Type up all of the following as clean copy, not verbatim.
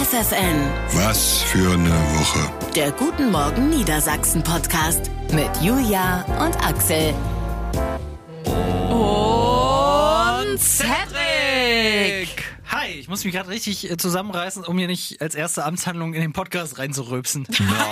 FFN. Was für eine Woche. Der Guten Morgen Niedersachsen Podcast mit Julia und Axel. Und Cedric! Hi, ich muss mich gerade richtig zusammenreißen, um hier nicht als erste Amtshandlung in den Podcast reinzurülpsen.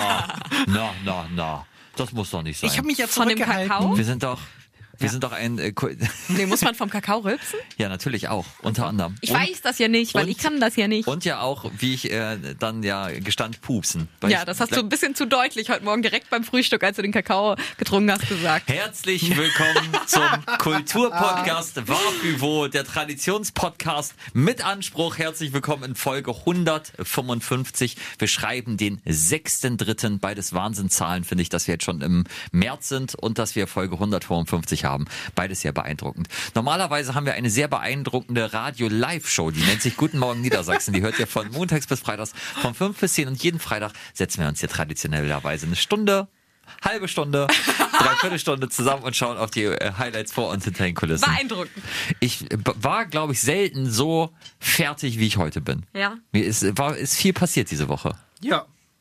Na. Das muss doch nicht sein. Ich habe mich ja Von dem zurückgehalten. Kakao? Wir sind doch ein... Nee, muss man vom Kakao rülpsen? ja, natürlich auch, unter anderem. Ich weiß das ja nicht, weil und- ich kann das ja nicht. Und ja auch, wie ich dann ja gestand, pupsen. Weil Ja, das hast du ein bisschen zu deutlich heute Morgen direkt beim Frühstück, als du den Kakao getrunken hast, gesagt. Herzlich willkommen zum Kulturpodcast Warfüvo, der Traditionspodcast mit Anspruch. Herzlich willkommen in Folge 155. Wir schreiben den 6.3. Beides Wahnsinnszahlen, finde ich, dass wir jetzt schon im März sind und dass wir Folge 155 haben. Beides sehr beeindruckend. Normalerweise haben wir eine sehr beeindruckende Radio-Live-Show, die nennt sich Guten Morgen Niedersachsen. Die hört ihr von montags bis freitags von 5 bis 10 und jeden Freitag setzen wir uns hier traditionellerweise eine Stunde, halbe Stunde, dreiviertel Stunde zusammen und schauen auf die Highlights vor uns hinter den Kulissen. Beeindruckend. Ich war, glaube ich, selten so fertig, wie ich heute bin. Ja. Mir ist viel passiert diese Woche. Ja.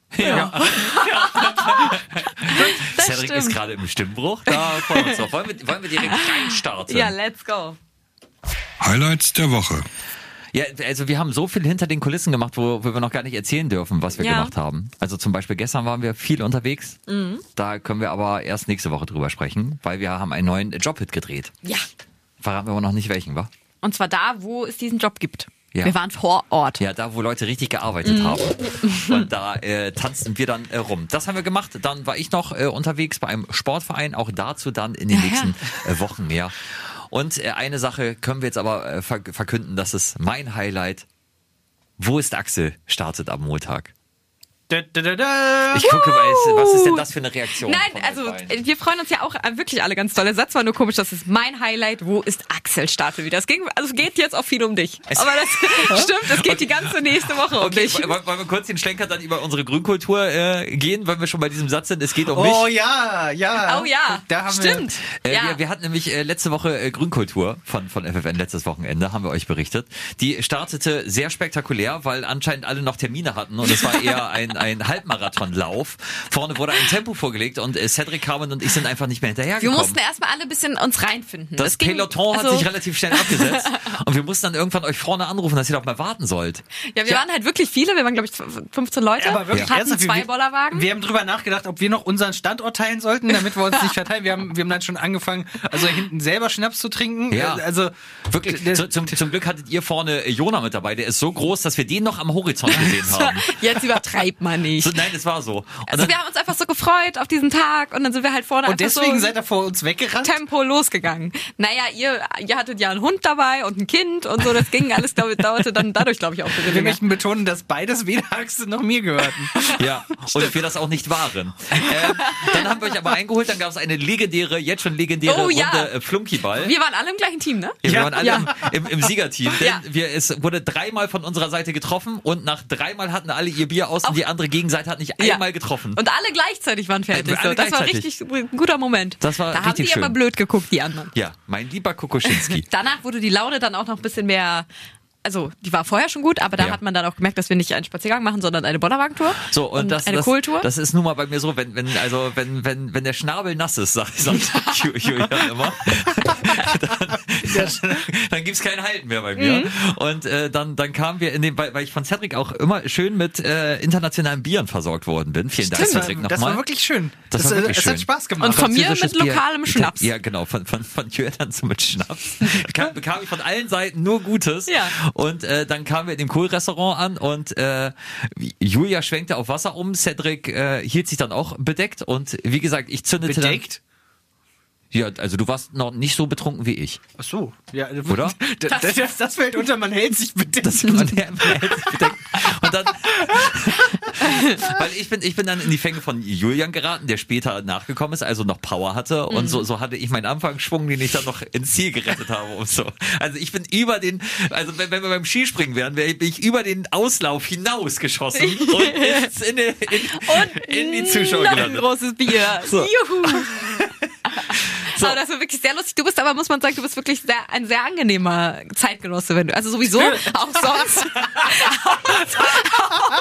Das Cedric stimmt. ist gerade im Stimmbruch. Da freuen wir uns drauf. Wollen wir direkt reinstarten? Ja, let's go. Highlights der Woche. Ja, also wir haben so viel hinter den Kulissen gemacht, wo wir noch gar nicht erzählen dürfen, was wir Ja. gemacht haben. Also zum Beispiel gestern waren wir viel unterwegs. Mhm. Da können wir aber erst nächste Woche drüber sprechen, weil wir haben einen neuen Jobhit gedreht. Ja. Verraten wir aber noch nicht welchen, wa? Und zwar da, wo es diesen Job gibt. Ja. Wir waren vor Ort. Ja, da, wo Leute richtig gearbeitet haben. Und da tanzten wir dann rum. Das haben wir gemacht. Dann war ich noch unterwegs bei einem Sportverein. Auch dazu dann in den nächsten Wochen mehr. Und eine Sache können wir jetzt aber verkünden. Das ist mein Highlight. Wo ist Axel? Startet am Montag. Da, da, da, da. Ich gucke, was ist denn das für eine Reaktion? Nein, von also euch beiden? wir freuen uns ja auch wirklich alle ganz doll. Der Satz war nur komisch, das ist mein Highlight. Wo ist Axel? Starte wieder. Es geht jetzt auch viel um dich. Aber das stimmt, es geht die ganze nächste Woche um Okay, dich. wollen wir kurz den Schlenker dann über unsere Grünkultur gehen, wenn wir schon bei diesem Satz sind? Es geht um mich. Oh ja. Oh ja, Da haben stimmt. Ja. Wir hatten nämlich letzte Woche Grünkultur von FFN, letztes Wochenende, haben wir euch berichtet. Die startete sehr spektakulär, weil anscheinend alle noch Termine hatten und es war eher ein Halbmarathonlauf. Vorne wurde ein Tempo vorgelegt und Cedric, Carmen und ich sind einfach nicht mehr Wir hinterhergekommen. mussten erstmal alle ein bisschen uns reinfinden. Das Peloton hat sich relativ schnell abgesetzt und wir mussten dann irgendwann euch vorne anrufen, dass ihr doch mal warten sollt. Ja, wir waren halt wirklich viele. Wir waren, glaube ich, 15 Leute. Aber wirklich hatten ernsthaft, 2 Bollerwagen. Wir haben drüber nachgedacht, ob wir noch unseren Standort teilen sollten, damit wir uns nicht verteilen. Wir haben dann schon angefangen, also hinten selber Schnaps zu trinken. Ja. Also Wirklich, das- zum Glück hattet ihr vorne Jona mit dabei, der ist so groß, dass wir den noch am Horizont gesehen haben. Jetzt übertreibt man nicht. So, nein, es war so. Und Also dann, wir haben uns einfach so gefreut auf diesen Tag und dann sind wir halt vorne Und einfach deswegen so seid ihr vor uns weggerannt? Tempo losgegangen. Naja, ihr hattet ja einen Hund dabei und ein Kind und so, das ging alles, dauerte dann dadurch, glaube ich, auch ein bisschen Wir länger. möchten betonen, dass beides weder Axel noch mir gehörten. ja, und wir das auch nicht waren. Dann haben wir euch aber eingeholt, dann gab es eine jetzt schon legendäre Oh, ja. Runde Flunkyball. Wir waren alle im gleichen Team, ne? Ja, wir Ja. waren alle im Siegerteam, denn Ja. es wurde 3-mal von unserer Seite getroffen und nach 3-mal hatten alle ihr Bier aus und die andere Gegenseite hat nicht einmal getroffen. Und alle gleichzeitig waren fertig. Alle So. Das war gleichzeitig. richtig ein guter Moment. Das war da haben richtig die aber schön. blöd geguckt, die anderen. Ja, mein lieber Kokoschinski. Danach wurde die Laune dann auch noch ein bisschen mehr. Also, die war vorher schon gut, aber da Ja. hat man dann auch gemerkt, dass wir nicht einen Spaziergang machen, sondern eine Bollerwagentour. So, und eine Kohltour. das ist nun mal bei mir so, wenn der Schnabel nass ist, sagt Julian immer, dann gibt's kein Halten mehr bei mir. Und dann kamen wir weil ich von Cedric auch immer schön mit internationalen Bieren versorgt worden bin. Vielen Dank, Cedric, nochmal. Das war wirklich schön. Das war wirklich es schön. hat Spaß gemacht. Und von mir Französisches mit lokalem Bier. Schnaps. Ja, genau, von Julian so mit Schnaps. Bekam ich von allen Seiten nur Gutes. Ja. Und dann kamen wir in dem Kohlrestaurant an und Julia schwenkte auf Wasser um, Cedric hielt sich dann auch bedeckt und wie gesagt, ich zündete Bedeckt? dann... Ja, also du warst noch nicht so betrunken wie ich. Ach so. Ja, Oder? Das fällt unter, man hält sich bedeckt. Man hält sich bedeckt. Und dann... weil ich bin dann in die Fänge von Julian geraten, der später nachgekommen ist, also noch Power hatte und so hatte ich meinen Anfangsschwung, den ich dann noch ins Ziel gerettet habe und so. Also ich bin wenn wir beim Skispringen wären, bin ich über den Auslauf hinausgeschossen und in die Zuschauer noch ein gelandet. großes Bier. So. Juhu. Aber das war wirklich sehr lustig. Du bist aber, muss man sagen, du bist wirklich ein sehr angenehmer Zeitgenosse, wenn du, also sowieso, auch sonst.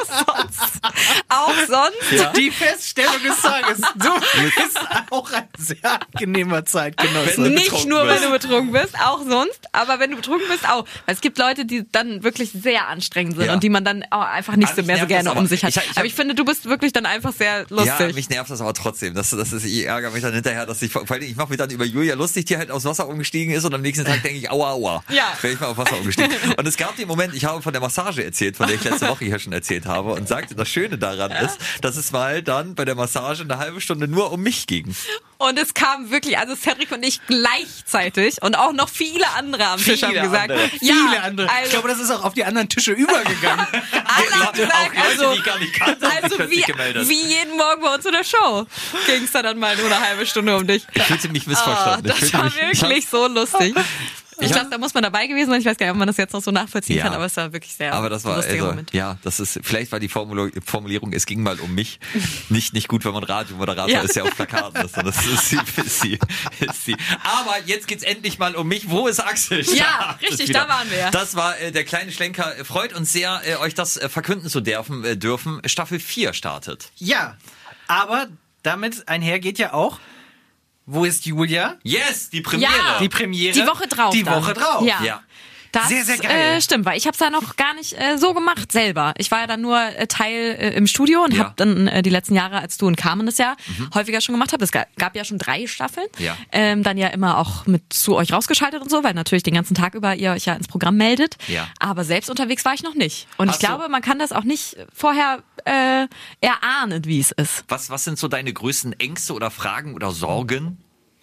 sonst? Die Feststellung des Tages. Du bist auch ein sehr angenehmer Zeitgenosse. Nicht nur, wenn du betrunken bist, auch sonst. Aber wenn du betrunken bist, auch. Weil es gibt Leute, die dann wirklich sehr anstrengend sind Ja. und die man dann auch einfach nicht so mich mehr so nervt gerne das um sich hat. aber Ich finde, du bist wirklich dann einfach sehr lustig. Ja, mich nervt das aber trotzdem. Ich ärgere mich dann hinterher, dass vor allem, ich mache mich dann über Julia lustig, die halt aufs Wasser umgestiegen ist und am nächsten Tag denke ich, aua. Ja. Bin ich mal auf Wasser umgestiegen. Und es gab den Moment, ich habe von der Massage erzählt, von der ich letzte Woche hier schon erzählt habe und sagte, das Schöne daran ist, dass es mal dann bei der Massage eine halbe Stunde nur um mich ging. Und es kam wirklich, also Cedric und ich gleichzeitig und auch noch viele andere am Tisch haben gesagt. Viele andere. Also, Ich glaube, das ist auch auf die anderen Tische übergegangen. alle haben gesagt, auch Leute, also, die ich gar nicht kannte, haben sich also plötzlich gemeldet. wie jeden Morgen bei uns in der Show ging es dann mal nur eine halbe Stunde um dich. Ich fühlte mich missverstanden. Das war wirklich so lustig. Ich glaube, da muss man dabei gewesen sein. Ich weiß gar nicht, ob man das jetzt noch so nachvollziehen kann, aber es war wirklich sehr aber das war, lustiger Moment. ja, das ist, vielleicht war die Formulierung, es ging mal um mich, nicht gut, wenn man Radiomoderator ist, ja auf Plakaten ist. Das ist sie. Aber jetzt geht's endlich mal um mich. Wo ist Axel? Ja, richtig, da waren wir. Das war der kleine Schlenker. Freut uns sehr, euch das verkünden zu dürfen. Staffel 4 startet. Ja, aber damit einhergeht ja auch, wo ist Julia? Yes, die Premiere. Ja. Die Premiere. Die Woche drauf. Die dann. Woche drauf. Ja. Das, Sehr, sehr geil. Stimmt, weil ich habe es ja noch gar nicht so gemacht selber. Ich war ja dann nur Teil im Studio und habe dann die letzten Jahre, als du und Carmen das ja häufiger schon gemacht habt, es gab ja schon 3 Staffeln, dann ja immer auch mit zu euch rausgeschaltet und so, weil natürlich den ganzen Tag über ihr euch ja ins Programm meldet. Ja. Aber selbst unterwegs war ich noch nicht. Und ich glaube, man kann das auch nicht vorher erahnen, wie es ist. Was sind so deine größten Ängste oder Fragen oder Sorgen?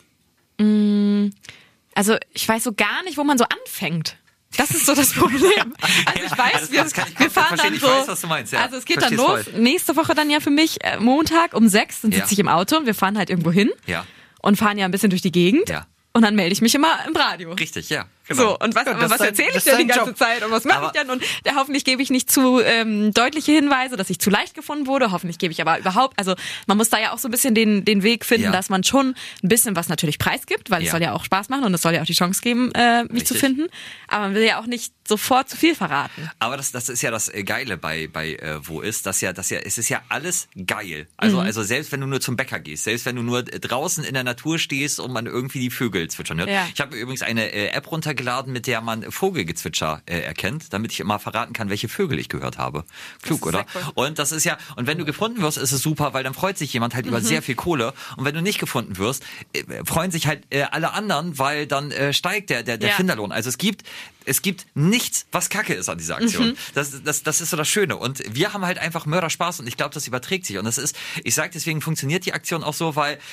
Also ich weiß so gar nicht, wo man so anfängt. Das ist so das Problem. Also ich weiß, wir fahren dann so. Ich weiß, was du meinst. Ja, also es geht dann los. Nächste Woche dann ja für mich Montag um 6, dann sitze ich im Auto und wir fahren halt irgendwo hin und fahren ja ein bisschen durch die Gegend. Ja. Und dann melde ich mich immer im Radio. Richtig, ja. Genau. So, und was erzähle ich denn die ganze Zeit und was mache ich denn? Und hoffentlich gebe ich nicht zu deutliche Hinweise, dass ich zu leicht gefunden wurde. Hoffentlich gebe ich aber überhaupt, also man muss da ja auch so ein bisschen den Weg finden, dass man schon ein bisschen was natürlich preisgibt, weil es soll ja auch Spaß machen und es soll ja auch die Chance geben, mich zu finden. Aber man will ja auch nicht sofort zu viel verraten. Aber das ist ja das Geile bei Wo ist, es ist ja alles geil. Also selbst wenn du nur zum Bäcker gehst, selbst wenn du nur draußen in der Natur stehst und man irgendwie die Vögel zwitschern hört. Ja. Ich habe übrigens eine App runtergeladen, mit der man Vogelgezwitscher erkennt, damit ich immer verraten kann, welche Vögel ich gehört habe. Klug, oder? Cool. Und das ist ja, und wenn du gefunden wirst, ist es super, weil dann freut sich jemand halt über sehr viel Kohle. Und wenn du nicht gefunden wirst, freuen sich halt alle anderen, weil dann steigt der Finderlohn. Also es gibt nichts, was Kacke ist an dieser Aktion. Das ist so das Schöne. Und wir haben halt einfach Mörderspaß und ich glaube, das überträgt sich. Und ich sage deswegen funktioniert die Aktion auch so, weil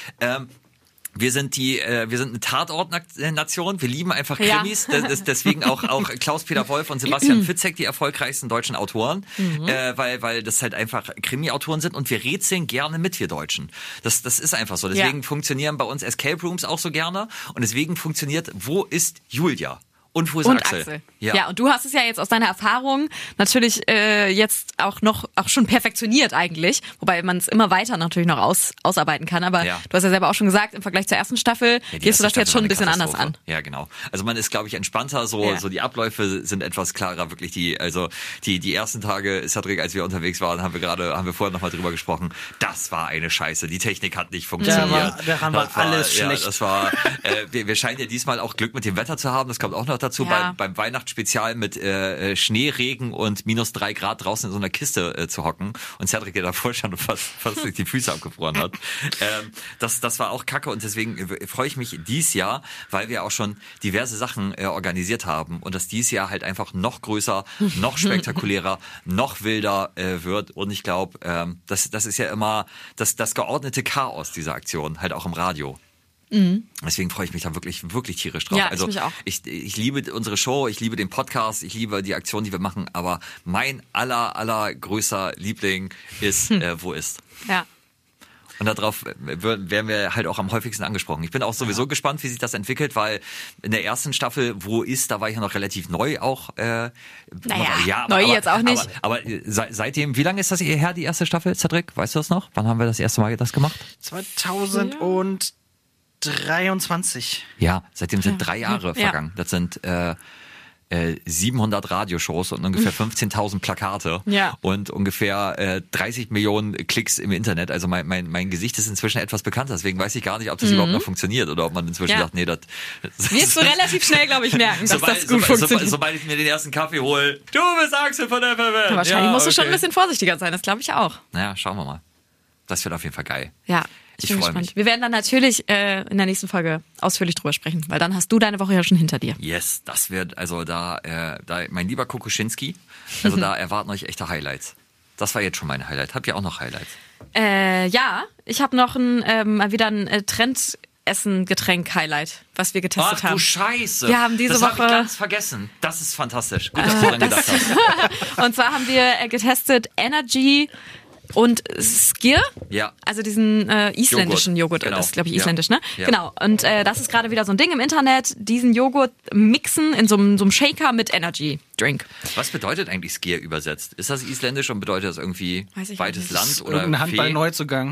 wir sind eine Tatortnation, wir lieben einfach Krimis, deswegen auch Klaus-Peter Wolf und Sebastian Fitzek die erfolgreichsten deutschen Autoren, weil das halt einfach Krimi-Autoren sind und wir rätseln gerne mit, wir Deutschen. Das ist einfach so, deswegen funktionieren bei uns Escape Rooms auch so gerne und deswegen funktioniert Wo ist Julia? Und wo ist Axel? Ja, und du hast es ja jetzt aus deiner Erfahrung natürlich jetzt auch schon perfektioniert eigentlich, wobei man es immer weiter natürlich noch ausarbeiten kann. Aber du hast ja selber auch schon gesagt, im Vergleich zur ersten Staffel gehst du das jetzt schon ein bisschen anders an. Ja, genau. Also man ist, glaube ich, entspannter, so die Abläufe sind etwas klarer, wirklich die ersten Tage, Cedric, als wir unterwegs waren, haben wir vorher nochmal drüber gesprochen, das war eine Scheiße, die Technik hat nicht funktioniert. Daran war alles schlecht. Das war, wir scheinen ja diesmal auch Glück mit dem Wetter zu haben, das kommt auch noch dazu, beim Weihnachtsspezial mit Schneeregen und -3 Grad draußen in so einer Kiste zu hocken und Cedric, der davor schon fast die Füße abgefroren hat. Das war auch kacke und deswegen freue ich mich dies Jahr, weil wir auch schon diverse Sachen organisiert haben und dass dies Jahr halt einfach noch größer, noch spektakulärer, noch wilder wird und ich glaube, das ist ja immer das geordnete Chaos dieser Aktion, halt auch im Radio. Deswegen freue ich mich da wirklich, wirklich tierisch drauf. Ja, also ich mich auch. Ich liebe unsere Show, ich liebe den Podcast, ich liebe die Aktion, die wir machen, aber mein allergrößter Liebling ist Wo ist. Ja. Und darauf werden wir halt auch am häufigsten angesprochen. Ich bin auch sowieso gespannt, wie sich das entwickelt, weil in der ersten Staffel, Wo ist, da war ich ja noch relativ neu auch. Neu jetzt auch nicht. Aber seitdem, wie lange ist das her, die erste Staffel, Cedric? Weißt du das noch? Wann haben wir das erste Mal das gemacht? 2023. Ja, seitdem sind 3 Jahre vergangen. Das sind 700 Radioshows und ungefähr 15.000 Plakate und ungefähr 30 Millionen Klicks im Internet. Also mein Gesicht ist inzwischen etwas bekannter, deswegen weiß ich gar nicht, ob das überhaupt noch funktioniert oder ob man inzwischen sagt, nee, das wirst du relativ schnell, glaube ich, merken, dass das gut funktioniert. Sobald ich mir den ersten Kaffee hole, du bist Axel von der FFN. Wahrscheinlich musst du schon ein bisschen vorsichtiger sein, das glaube ich auch. Naja, schauen wir mal. Das wird auf jeden Fall geil. Ja. Ich bin gespannt. Wir werden dann natürlich in der nächsten Folge ausführlich drüber sprechen, weil dann hast du deine Woche ja schon hinter dir. Yes, das wird, also da mein lieber Kokoschinski, also da erwarten euch echte Highlights. Das war jetzt schon mein Highlight. Habt ihr auch noch Highlights? Ja, ich habe noch wieder ein Trendessen-Getränk-Highlight, was wir getestet haben. Ach du Scheiße. Wir haben diese Woche... Das habe ich ganz vergessen. Das ist fantastisch. Gut, dass du dran gedacht hast. Und zwar haben wir getestet Energy und Skyr, also diesen isländischen Joghurt, genau. Das ist, glaube ich, isländisch, ne? Ja. Genau, und das ist gerade wieder so ein Ding im Internet, diesen Joghurt mixen in so einem Shaker mit Energy Drink. Was bedeutet eigentlich Skyr übersetzt? Ist das isländisch und bedeutet das irgendwie weites Land oder irgendein Handball-Neuzugang?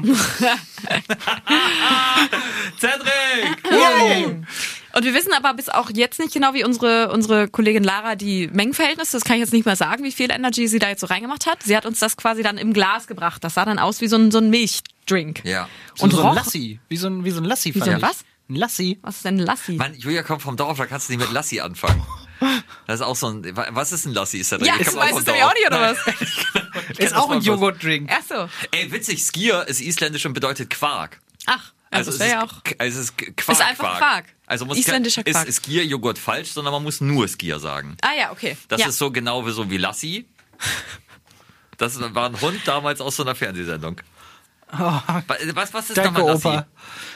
Cedric! Und wir wissen aber bis auch jetzt nicht genau, wie unsere Kollegin Lara die Mengenverhältnisse, das kann ich jetzt nicht mal sagen, wie viel Energy sie da jetzt so reingemacht hat. Sie hat uns das quasi dann im Glas gebracht. Das sah dann aus wie so ein Milchdrink. Ja. Und so ein Lassi. Wie so ein Lassi. Wie so ein was? Ein Lassi. Was ist denn ein Lassi? Mann, Julia kommt vom Dorf, da kannst du nicht mit Lassi anfangen. Das ist auch so ein, was ist ein Lassi? Ist das ja, das weißt du auch nicht, oder was? Ist auch ein Joghurtdrink. Ach so. Ey, witzig, Skyr ist isländisch und bedeutet Quark. Ach, also das wäre ja auch... Es ist Quark. Ist einfach Quark. Also isländischer Quark. Ist Skyr-Joghurt falsch, sondern man muss nur Skyr sagen. Ah ja, okay. Das ist so genau wie Lassi. Das war ein Hund damals aus so einer Fernsehsendung. Oh, was ist danke, nochmal Lassi? Opa.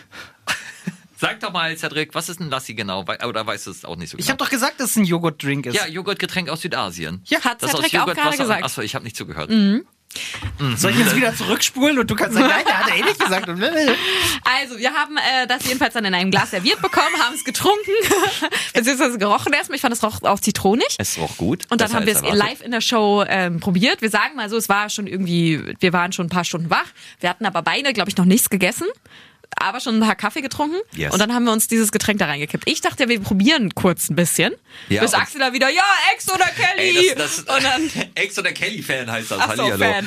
Sag doch mal, Cedric, was ist ein Lassi genau? Oder weißt du es auch nicht so genau? Ich habe doch gesagt, dass es ein Joghurtdrink ist. Ja, Joghurtgetränk aus Südasien. Ja, hat das Cedric auch gerade gesagt. Achso, ich habe nicht zugehört. Soll ich jetzt wieder zurückspulen und du kannst sagen, nein, der hat eh nicht gesagt. Also, wir haben das jedenfalls dann in einem Glas serviert bekommen, haben es getrunken, beziehungsweise gerochen erstmal. Ich fand, es roch auch zitronig. Es roch gut. Und dann haben wir es live in der Show probiert. Wir sagen mal so, es war schon irgendwie, wir waren schon ein paar Stunden wach. Wir hatten aber beide, glaube ich, noch nichts gegessen. Aber schon ein paar Kaffee getrunken. Yes. Und dann haben wir uns dieses Getränk da reingekippt. Ich dachte, wir probieren kurz ein bisschen. Ja, bis Axel da wieder, ja, Ex oder Kelly. Ey, und dann Ex oder Kelly-Fan heißt das. Hallihallo. Fan.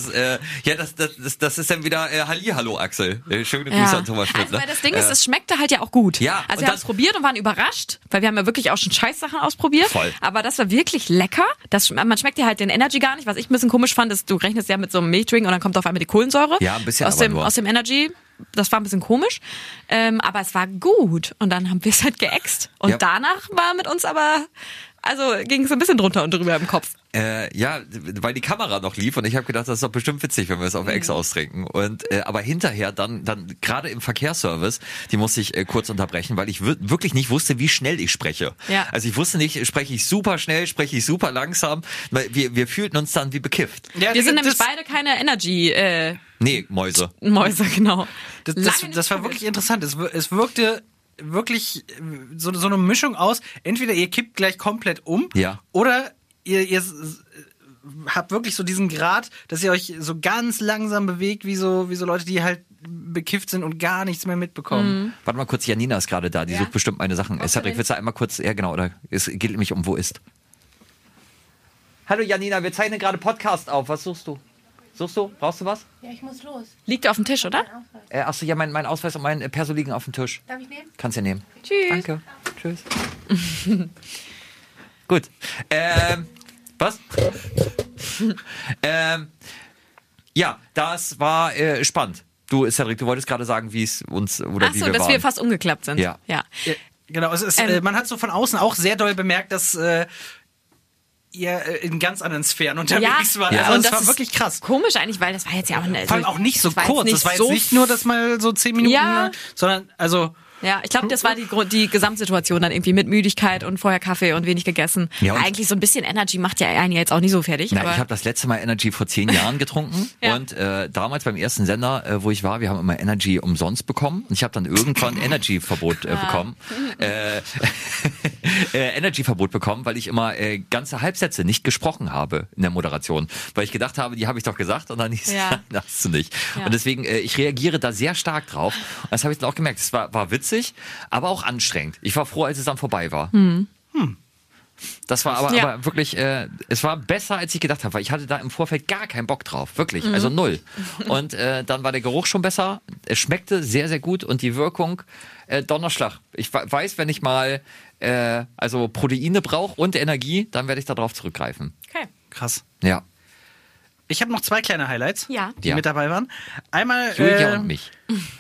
Das ist dann wieder Hallihallo, Axel. Schöne Grüße an Thomas Schmidt. Also, weil das Ding ist, es schmeckte halt ja auch gut. Ja, also wir haben es probiert und waren überrascht, weil wir haben ja wirklich auch schon Scheißsachen ausprobiert. Voll. Aber das war wirklich lecker. Man schmeckt ja halt den Energy gar nicht. Was ich ein bisschen komisch fand, ist, du rechnest ja mit so einem Milchdrink und dann kommt auf einmal die Kohlensäure. Ja, ein bisschen aus dem Energy. Das war ein bisschen komisch, aber es war gut. Und dann haben wir es halt geäxt. Und danach war mit uns aber, also ging es ein bisschen drunter und drüber im Kopf. Ja, weil die Kamera noch lief und ich habe gedacht, das ist doch bestimmt witzig, wenn wir es auf Ex austrinken. Und aber hinterher dann gerade im Verkehrsservice, die musste ich kurz unterbrechen, weil ich wirklich nicht wusste, wie schnell ich spreche. Ja. Also ich wusste nicht, spreche ich super schnell, spreche ich super langsam. Wir fühlten uns dann wie bekifft. Ja, wir sind nämlich beide keine Energy. Nee, Mäuse. Mäuse, genau. Das war wirklich interessant. Es wirkte wirklich so eine Mischung aus, entweder ihr kippt gleich komplett um, oder ihr habt wirklich so diesen Grad, dass ihr euch so ganz langsam bewegt, wie so Leute, die halt bekifft sind und gar nichts mehr mitbekommen. Warte mal kurz, Janina ist gerade da, die sucht bestimmt meine Sachen. Cedric, willst du einmal kurz, genau, oder es geht nämlich um, wo ist? Hallo Janina, wir zeichnen gerade Podcast auf, was suchst du? Brauchst du was? Ja, ich muss los. Liegt auf dem Tisch, oder? Achso, ja, mein Ausweis und mein Perso liegen auf dem Tisch. Darf ich nehmen? Kannst du nehmen. Tschüss. Danke. Tschüss. Gut. Was? Ja, das war spannend. Du, Cedric, du wolltest gerade sagen, wie es uns oder wie wir waren. Dass wir fast umgeklappt sind. Ja. Genau, man hat so von außen auch sehr doll bemerkt, dass ihr in ganz anderen Sphären unterwegs war. Ja. Also und das war wirklich krass. Komisch eigentlich, weil das war jetzt ja auch... Vor allem auch nicht so kurz. Das war jetzt nicht nur, dass mal so 10 Minuten, sondern also... Ja, ich glaube, das war die Gesamtsituation dann irgendwie mit Müdigkeit und vorher Kaffee und wenig gegessen. Ja, eigentlich so ein bisschen Energy macht ja einen jetzt auch nicht so fertig. Na, ich habe das letzte Mal Energy vor 10 Jahren getrunken und damals beim ersten Sender, wo ich war, wir haben immer Energy umsonst bekommen. Und ich habe dann irgendwann Energy-Verbot bekommen. Energy-Verbot bekommen, weil ich immer ganze Halbsätze nicht gesprochen habe in der Moderation. Weil ich gedacht habe, die habe ich doch gesagt und dann hieß das hast du nicht. Ja. Und deswegen, ich reagiere da sehr stark drauf. Und das habe ich dann auch gemerkt. Es war witzig, aber auch anstrengend. Ich war froh, als es dann vorbei war. Das war aber wirklich, es war besser, als ich gedacht habe, weil ich hatte da im Vorfeld gar keinen Bock drauf. Wirklich, also null. Und dann war der Geruch schon besser. Es schmeckte sehr, sehr gut und die Wirkung, Donnerschlag. Ich weiß, wenn ich mal also Proteine brauche und Energie, dann werde ich darauf zurückgreifen. Okay. Krass. Ja. Ich habe noch 2 kleine Highlights, die mit dabei waren. Einmal Julia und mich.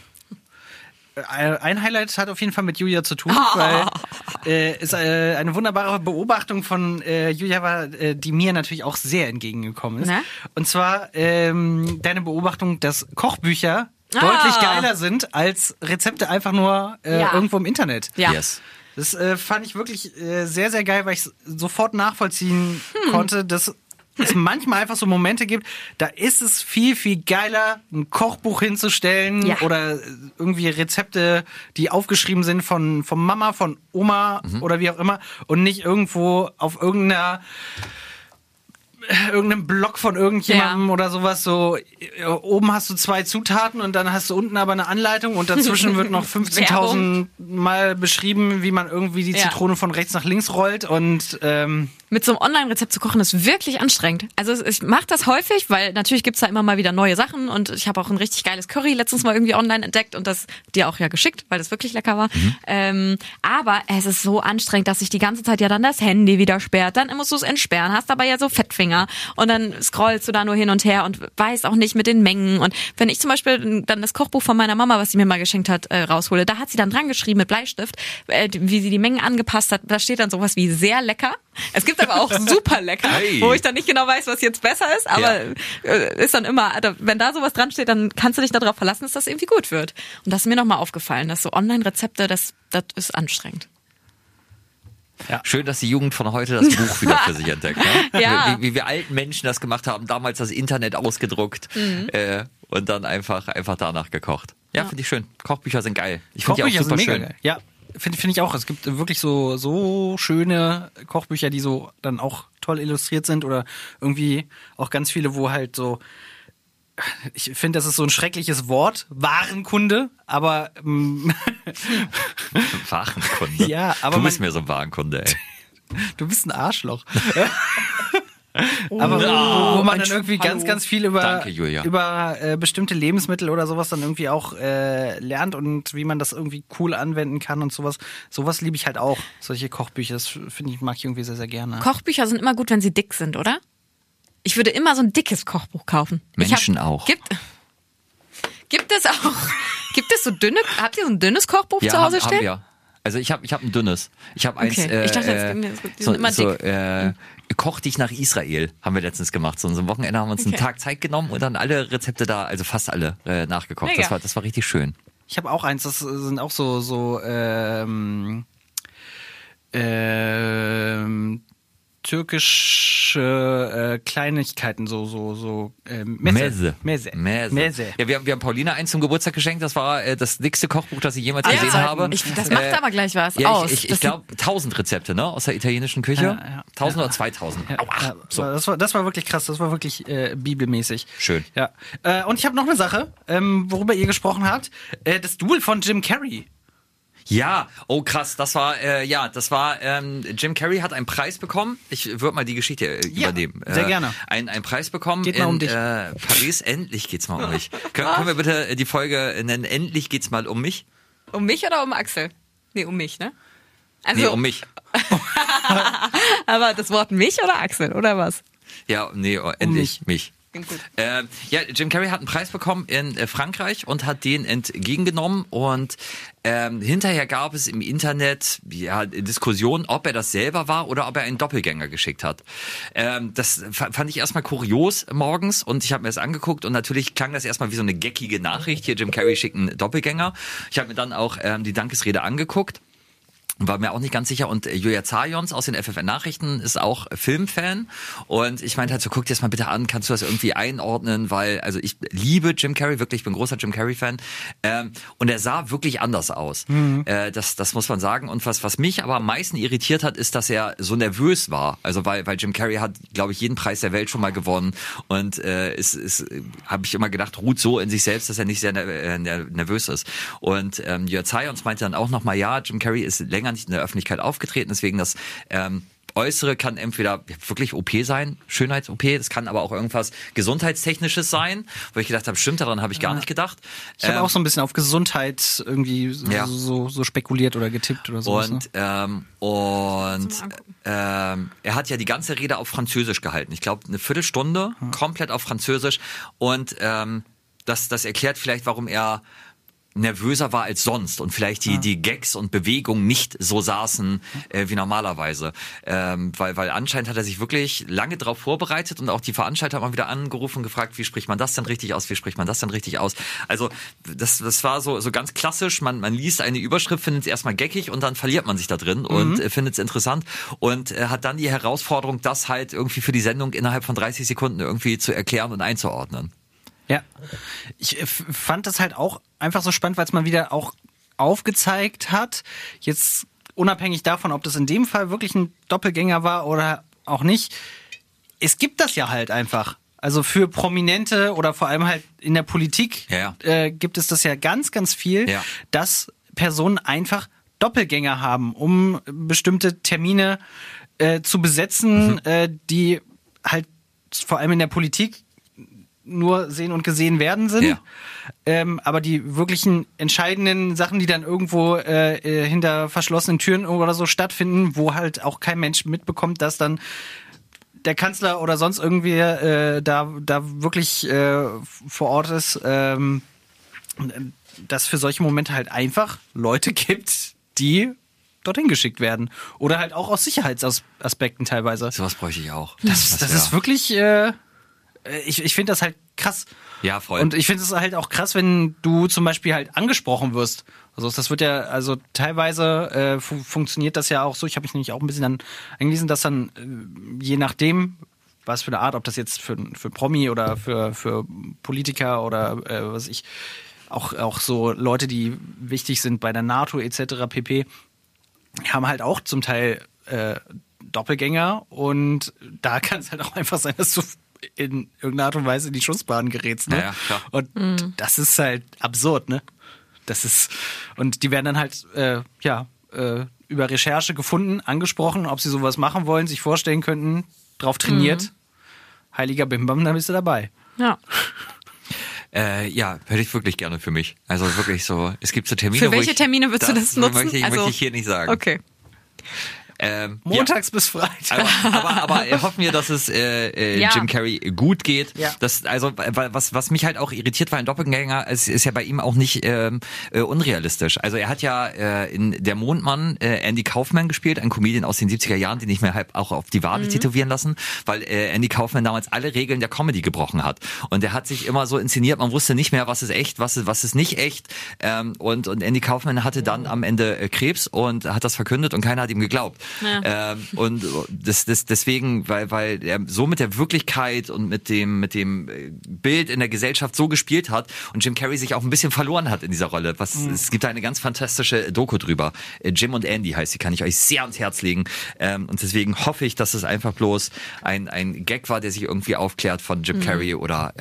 Ein Highlight hat auf jeden Fall mit Julia zu tun, weil es eine wunderbare Beobachtung von Julia war, die mir natürlich auch sehr entgegengekommen ist. Und zwar deine Beobachtung, dass Kochbücher deutlich geiler sind als Rezepte einfach nur irgendwo im Internet. Ja. Yes. Das fand ich wirklich sehr, sehr geil, weil ich es sofort nachvollziehen konnte, dass es manchmal einfach so Momente gibt, da ist es viel, viel geiler, ein Kochbuch hinzustellen oder irgendwie Rezepte, die aufgeschrieben sind von Mama, von Oma oder wie auch immer und nicht irgendwo auf irgendeinem Blog von irgendjemandem oder sowas, so oben hast du 2 Zutaten und dann hast du unten aber eine Anleitung und dazwischen wird noch 15.000 Mal beschrieben, wie man irgendwie die Zitrone von rechts nach links rollt und mit so einem Online-Rezept zu kochen ist wirklich anstrengend. Also ich mache das häufig, weil natürlich gibt's da immer mal wieder neue Sachen und ich habe auch ein richtig geiles Curry letztens mal irgendwie online entdeckt und das dir auch geschickt, weil das wirklich lecker war. Aber es ist so anstrengend, dass sich die ganze Zeit dann das Handy wieder sperrt, dann musst du es entsperren, hast aber so Fettfinger und dann scrollst du da nur hin und her und weißt auch nicht mit den Mengen und wenn ich zum Beispiel dann das Kochbuch von meiner Mama, was sie mir mal geschenkt hat, raushole, da hat sie dann dran geschrieben mit Bleistift, wie sie die Mengen angepasst hat, da steht dann sowas wie sehr lecker. Es gibt aber auch super lecker, wo ich dann nicht genau weiß, was jetzt besser ist, aber ist dann immer, wenn da sowas dran steht, dann kannst du dich darauf verlassen, dass das irgendwie gut wird. Und das ist mir nochmal aufgefallen, dass so Online-Rezepte, das ist anstrengend. Ja. Schön, dass die Jugend von heute das Buch wieder für sich entdeckt. Ne? Ja. Wie wir alten Menschen das gemacht haben, damals das Internet ausgedruckt und dann einfach danach gekocht. Ja, finde ich schön. Kochbücher sind geil. Ich finde die auch super schön. Geil. Ja. Finde ich auch. Es gibt wirklich so schöne Kochbücher, die so dann auch toll illustriert sind oder irgendwie auch ganz viele, wo halt so, ich finde, das ist so ein schreckliches Wort, Warenkunde, aber Warenkunde? Ja, aber du bist mir so ein Warenkunde, ey. Du bist ein Arschloch. Aber wo man dann irgendwie ganz viel über bestimmte Lebensmittel oder sowas dann irgendwie auch lernt und wie man das irgendwie cool anwenden kann und sowas. Sowas liebe ich halt auch. Solche Kochbücher, das mag ich irgendwie sehr, sehr gerne. Kochbücher sind immer gut, wenn sie dick sind, oder? Ich würde immer so ein dickes Kochbuch kaufen. Menschen auch. Gibt es so dünne, habt ihr so ein dünnes Kochbuch zu Hause stehen? Haben wir. Also ich hab ein dünnes. Ich habe eins, ich dachte, die sind immer dick. Koch dich nach Israel haben wir letztens gemacht. So ein Wochenende haben wir uns einen Tag Zeit genommen und dann alle Rezepte da, also fast alle, nachgekocht. Das war richtig schön. Ich habe auch eins, das sind auch so türkische Kleinigkeiten, Meze. Ja, wir haben Paulina eins zum Geburtstag geschenkt. Das war das dickste Kochbuch, das ich jemals gesehen habe. Das macht aber gleich was aus. Ich glaube 1000 Rezepte, ne, aus der italienischen Küche. 1000 oder 2000. So. Das war wirklich krass. Das war wirklich bibelmäßig. Schön. Ja. Und ich habe noch eine Sache, worüber ihr gesprochen habt. Das Duel von Jim Carrey. Ja, oh krass, das war Jim Carrey hat einen Preis bekommen. Ich würde mal die Geschichte übernehmen. Sehr gerne. Einen Preis bekommen geht mal um dich. Paris. Endlich geht's mal um mich. Können wir bitte die Folge nennen? Endlich geht's mal um mich. Um mich oder um Axel? Nee, um mich, ne? Also, nee, um mich. Aber das Wort mich oder Axel oder was? Ja, nee, endlich mich. Jim Carrey hat einen Preis bekommen in Frankreich und hat den entgegengenommen und hinterher gab es im Internet Diskussionen, ob er das selber war oder ob er einen Doppelgänger geschickt hat. Das fand ich erstmal kurios morgens und ich habe mir das angeguckt und natürlich klang das erstmal wie so eine geckige Nachricht. Hier, Jim Carrey schickt einen Doppelgänger. Ich habe mir dann auch die Dankesrede angeguckt. War mir auch nicht ganz sicher und Julia Zajons aus den FFN-Nachrichten ist auch Filmfan und ich meinte halt so, guck dir das mal bitte an, kannst du das irgendwie einordnen, weil, also ich liebe Jim Carrey, wirklich, ich bin großer Jim Carrey-Fan und er sah wirklich anders aus, das muss man sagen und was mich aber am meisten irritiert hat, ist, dass er so nervös war, also weil Jim Carrey hat, glaube ich, jeden Preis der Welt schon mal gewonnen und habe ich immer gedacht, ruht so in sich selbst, dass er nicht sehr nervös ist und Julia Zajons meinte dann auch nochmal, ja, Jim Carrey ist länger nicht in der Öffentlichkeit aufgetreten, deswegen das Äußere kann entweder wirklich OP sein, Schönheits-OP, das kann aber auch irgendwas Gesundheitstechnisches sein, wo ich gedacht habe, stimmt, daran habe ich gar nicht gedacht. Ich habe auch so ein bisschen auf Gesundheit irgendwie so spekuliert oder getippt oder so. Und er hat ja die ganze Rede auf Französisch gehalten. Ich glaube, eine Viertelstunde komplett auf Französisch. Und das erklärt vielleicht, warum er nervöser war als sonst und vielleicht die Gags und Bewegungen nicht so saßen wie normalerweise. Weil anscheinend hat er sich wirklich lange darauf vorbereitet und auch die Veranstalter haben mal wieder angerufen und gefragt, wie spricht man das denn richtig aus, wie spricht man das denn richtig aus. Also das war so ganz klassisch, man liest eine Überschrift, findet es erstmal geckig und dann verliert man sich da drin und findet es interessant und hat dann die Herausforderung, das halt irgendwie für die Sendung innerhalb von 30 Sekunden irgendwie zu erklären und einzuordnen. Ja, ich fand das halt auch einfach so spannend, weil es mal wieder auch aufgezeigt hat, jetzt unabhängig davon, ob das in dem Fall wirklich ein Doppelgänger war oder auch nicht, es gibt das ja halt einfach. Also für Prominente oder vor allem halt in der Politik gibt es das ja ganz, ganz viel, dass Personen einfach Doppelgänger haben, um bestimmte Termine zu besetzen, die halt vor allem in der Politik nur sehen und gesehen werden sind. Ja. Aber die wirklichen entscheidenden Sachen, die dann irgendwo hinter verschlossenen Türen oder so stattfinden, wo halt auch kein Mensch mitbekommt, dass dann der Kanzler oder sonst irgendwie da wirklich vor Ort ist, dass für solche Momente halt einfach Leute gibt, die dorthin geschickt werden. Oder halt auch aus Sicherheitsaspekten teilweise. Sowas bräuchte ich auch. Das ist wirklich... Ich finde das halt krass. Ja, voll. Und ich finde es halt auch krass, wenn du zum Beispiel halt angesprochen wirst. Also das wird ja, also teilweise funktioniert das ja auch so. Ich habe mich nämlich auch ein bisschen dann eingelesen, dass dann je nachdem, was für eine Art, ob das jetzt für Promi oder für Politiker oder was ich, auch so Leute, die wichtig sind bei der NATO etc. pp. haben halt auch zum Teil Doppelgänger und da kann es halt auch einfach sein, dass du in irgendeiner Art und Weise in die Schussbahn gerätst, ne? Ja, klar. Und das ist halt absurd, ne? Und die werden dann halt, über Recherche gefunden, angesprochen, ob sie sowas machen wollen, sich vorstellen könnten, drauf trainiert. Heiliger Bimbam, dann bist du dabei. Ja. Ja, hätte ich wirklich gerne für mich. Also wirklich so, es gibt so Termine, für welche Termine würdest du das nutzen? Möchte ich hier nicht sagen. Okay. Montags bis Freitag. Aber hoffen wir, dass es Jim Carrey gut geht. Ja. Was mich halt auch irritiert, weil ein Doppelgänger ist ja bei ihm auch nicht unrealistisch. Also er hat ja in Der Mondmann Andy Kaufman gespielt, ein Comedian aus den 70er Jahren, den ich mir halt auch auf die Wade tätowieren lassen, weil Andy Kaufman damals alle Regeln der Comedy gebrochen hat. Und er hat sich immer so inszeniert, man wusste nicht mehr, was ist echt, was ist nicht echt. Und Andy Kaufman hatte dann am Ende Krebs und hat das verkündet und keiner hat ihm geglaubt. Ja. Und deswegen, weil er so mit der Wirklichkeit und mit dem Bild in der Gesellschaft so gespielt hat und Jim Carrey sich auch ein bisschen verloren hat in dieser Rolle. Es gibt da eine ganz fantastische Doku drüber. Jim und Andy heißt die, kann ich euch sehr ans Herz legen. Und deswegen hoffe ich, dass es einfach bloß ein Gag war, der sich irgendwie aufklärt von Jim Carrey oder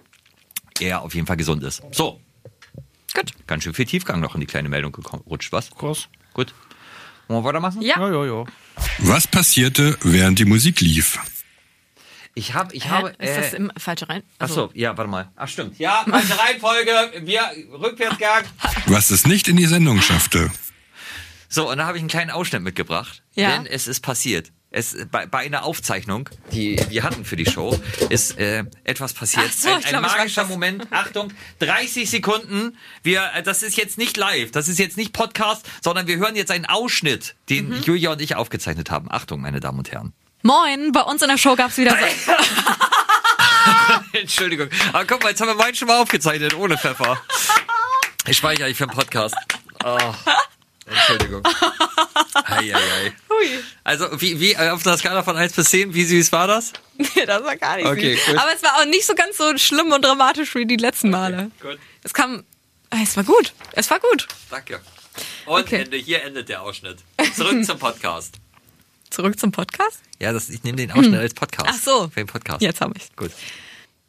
er auf jeden Fall gesund ist. So. Gut. Ganz schön viel Tiefgang noch in die kleine Meldung gerutscht, was? Groß. Gut. Wollen wir weitermachen? Ja. Ja. Was passierte, während die Musik lief? Ich habe. Ist das im falsche Reihenfolge? Achso, ja, warte mal. Ach, stimmt. Ja, falsche Reihenfolge. Wir Rückwärtsgang. Was es nicht in die Sendung schaffte. So, und da habe ich einen kleinen Ausschnitt mitgebracht. Ja. Denn es ist passiert. Bei einer Aufzeichnung, die wir hatten für die Show, ist etwas passiert. Ach so, ein magischer Moment. Achtung, 30 Sekunden. Das ist jetzt nicht live, das ist jetzt nicht Podcast, sondern wir hören jetzt einen Ausschnitt, den Julia und ich aufgezeichnet haben. Achtung, meine Damen und Herren. Moin, bei uns in der Show gab's wieder so... Entschuldigung. Aber guck mal, jetzt haben wir meinen schon mal aufgezeichnet, ohne Pfeffer. Ich speichere eigentlich für einen Podcast. Oh. Entschuldigung. Ei. Also, wie auf der Skala von 1 bis 10, wie süß war das? Nee, das war gar nicht süß. Gut. Aber es war auch nicht so ganz so schlimm und dramatisch wie die letzten Male. Gut. Es war gut. Danke. Und hier endet der Ausschnitt. Zurück zum Podcast. Zurück zum Podcast? Ja, ich nehme den Ausschnitt als Podcast. Ach so. Für den Podcast. Jetzt habe ich's. Gut.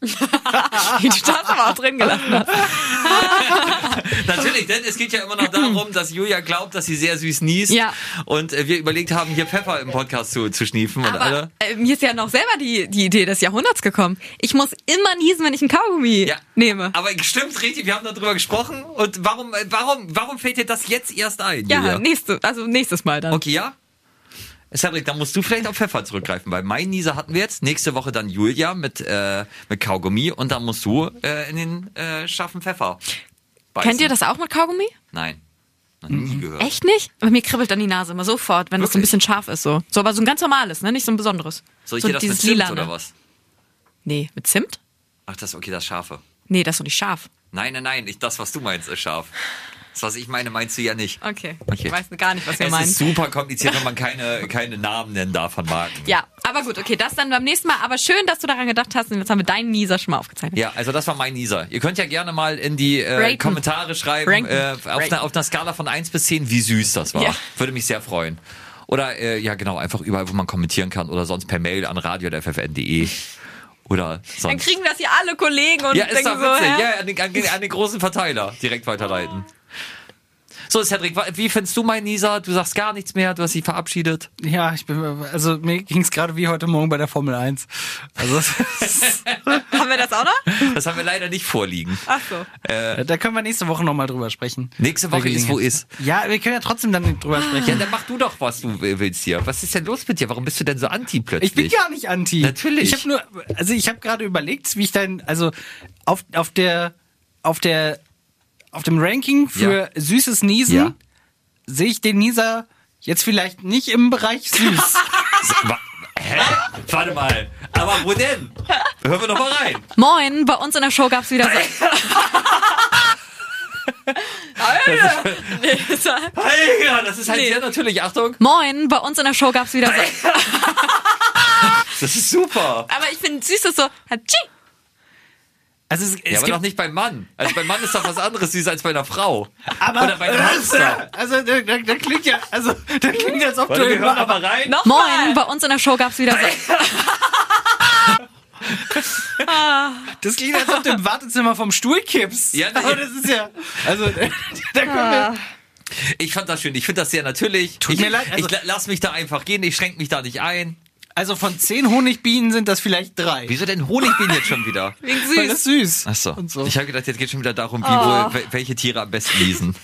Die du das aber auch drin gelassen hast. Natürlich, denn es geht ja immer noch darum, dass Julia glaubt, dass sie sehr süß niest. Ja. Und wir überlegt haben, hier Pfeffer im Podcast zu schniefen. Aber mir ist ja noch selber die Idee des Jahrhunderts gekommen. Ich muss immer niesen, wenn ich einen Kaugummi nehme. Aber stimmt richtig, wir haben darüber gesprochen. Und warum fällt dir das jetzt erst ein, Julia? Ja, nächstes Mal dann. Okay, ja? Cedric, da musst du vielleicht auf Pfeffer zurückgreifen, weil mein Nieser hatten wir jetzt, nächste Woche dann Julia mit Kaugummi und dann musst du in den scharfen Pfeffer beißen. Kennt ihr das auch mit Kaugummi? Nein, noch nie gehört. Echt nicht? Bei mir kribbelt dann die Nase immer sofort, wenn das so ein bisschen scharf ist. So, aber so ein ganz normales, ne? Nicht so ein besonderes. Soll ich dir das mit Zimt Lilane oder was? Nee, mit Zimt? Ach, das Scharfe. Nee, das ist doch nicht scharf. Nein, das, was du meinst, ist scharf. Das, was ich meine, meinst du ja nicht. Okay. Ich weiß gar nicht, was ihr meint. Es ist super kompliziert, wenn man keine Namen nennen darf von Marken. Ja, aber gut, okay, das dann beim nächsten Mal. Aber schön, dass du daran gedacht hast und jetzt haben wir deinen Nieser schon mal aufgezeichnet. Ja, also das war mein Nieser. Ihr könnt ja gerne mal in die Kommentare schreiben, auf einer Skala von 1 bis 10, wie süß das war. Ja. Würde mich sehr freuen. Oder, genau, einfach überall, wo man kommentieren kann oder sonst per Mail an radio.ffn.de. Oder sonst. Dann kriegen das ja alle Kollegen und denken ist doch witzig. So, Ja, an den großen Verteiler direkt weiterleiten. So, Cedric, wie findest du meinen Nieser? Du sagst gar nichts mehr, du hast dich verabschiedet. Ja, mir ging es gerade wie heute Morgen bei der Formel 1. Also, haben wir das auch noch? Das haben wir leider nicht vorliegen. Ach so. Da können wir nächste Woche nochmal drüber sprechen. Nächste Woche ist, wo ist? Ja, wir können ja trotzdem dann drüber sprechen. Ja, dann mach du doch, was du willst hier. Was ist denn los mit dir? Warum bist du denn so anti plötzlich? Ich bin gar nicht anti. Natürlich. Ich habe gerade überlegt, wie ich auf dem Ranking für süßes Niesen sehe ich den Nieser jetzt vielleicht nicht im Bereich süß. Hä? Warte mal. Aber wo denn? Hören wir doch mal rein. Moin, bei uns in der Show gab's wieder so... Das ist halt sehr natürlich. Achtung. Moin, bei uns in der Show gab's wieder so... Das ist super. Aber ich finde süß ist so... Also aber doch nicht beim Mann. Also beim Mann ist doch was anderes süß als bei einer Frau. Aber oder bei einem Hamster. Also da klingt ja, als ob wir hören aber rein. Moin, bei uns in der Show gab's wieder so... Das klingt, als ob du im Wartezimmer vom Stuhl kippst. Ja, aber das ist ja... Also, da können wir... Ich fand das schön. Ich finde das sehr natürlich. Tut mir leid. Ich lass mich da einfach gehen. Ich schränke mich da nicht ein. Also von 10 Honigbienen sind das vielleicht 3. Wieso denn Honigbienen jetzt schon wieder? Wegen süß. Weil das süß. Ach so. Und so. Ich habe gedacht, jetzt geht schon wieder darum, welche Tiere am besten niesen.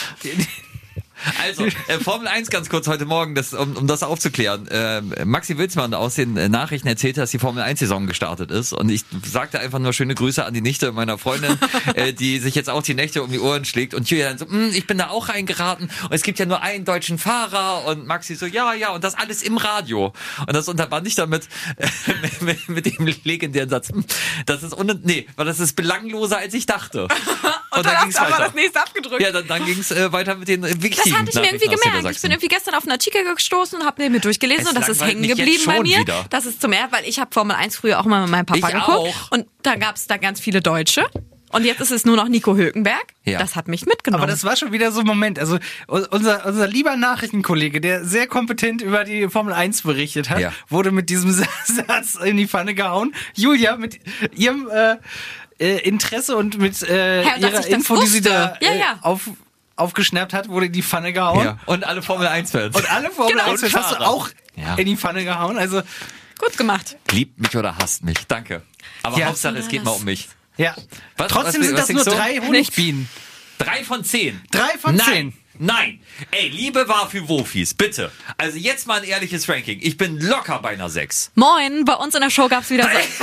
Also, Formel 1 ganz kurz heute Morgen, um das aufzuklären. Maxi Wilsmann aus den Nachrichten erzählte, dass die Formel 1-Saison gestartet ist. Und ich sagte einfach nur schöne Grüße an die Nichte meiner Freundin, die sich jetzt auch die Nächte um die Ohren schlägt. Und Julia dann so, ich bin da auch reingeraten. Und es gibt ja nur einen deutschen Fahrer. Und Maxi so, ja. Und das alles im Radio. Und das unterband ich damit mit dem legendären Satz, das ist belangloser, als ich dachte. Und dann ging's weiter. Das nächste abgedrückt. Ja, dann ging's weiter mit den wichtigen. Das hatte ich mir irgendwie gemerkt. Ich bin irgendwie gestern auf einen Artikel gestoßen und habe den mir durchgelesen und das ist hängen geblieben bei mir. Wieder. Das ist zum Ersten, weil ich habe Formel 1 früher auch mal mit meinem Papa geguckt. Auch. Und da gab's da ganz viele Deutsche. Und jetzt ist es nur noch Nico Hülkenberg. Ja. Das hat mich mitgenommen. Aber das war schon wieder so ein Moment. Also unser lieber Nachrichtenkollege, der sehr kompetent über die Formel 1 berichtet hat, wurde mit diesem Satz in die Pfanne gehauen. Julia mit ihrem Interesse und mit ihrer Info, die sie da aufgeschnappt hat, wurde in die Pfanne gehauen. Ja. Und alle Formel 1-Fans. Und alle Formel 1-Fans hast du auch in die Pfanne gehauen. Also gut gemacht. Liebt mich oder hasst mich. Danke. Aber Hauptsache, es geht mal um mich. Ja. Trotzdem sind das nur 3 Honigbienen. 3 von 10. 3 von 10. Nein. Ey, liebe Wafü-Wofis, bitte. Also jetzt mal ein ehrliches Ranking. Ich bin locker bei einer 6. Moin, bei uns in der Show gab's wieder so...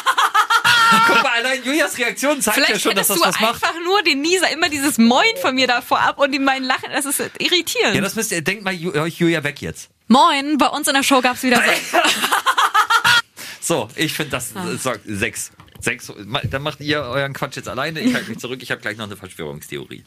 Guck mal, allein Julias Reaktion zeigt ja schon, dass das was macht. Vielleicht einfach nur den Nieser, immer dieses Moin von mir da vorab und mein Lachen, das ist irritierend. Ja, das müsst ihr, denkt mal euch Julia weg jetzt. Moin, bei uns in der Show gab's wieder so... So, ich finde das 6. Dann macht ihr euren Quatsch jetzt alleine. Ich halte mich zurück, ich habe gleich noch eine Verschwörungstheorie.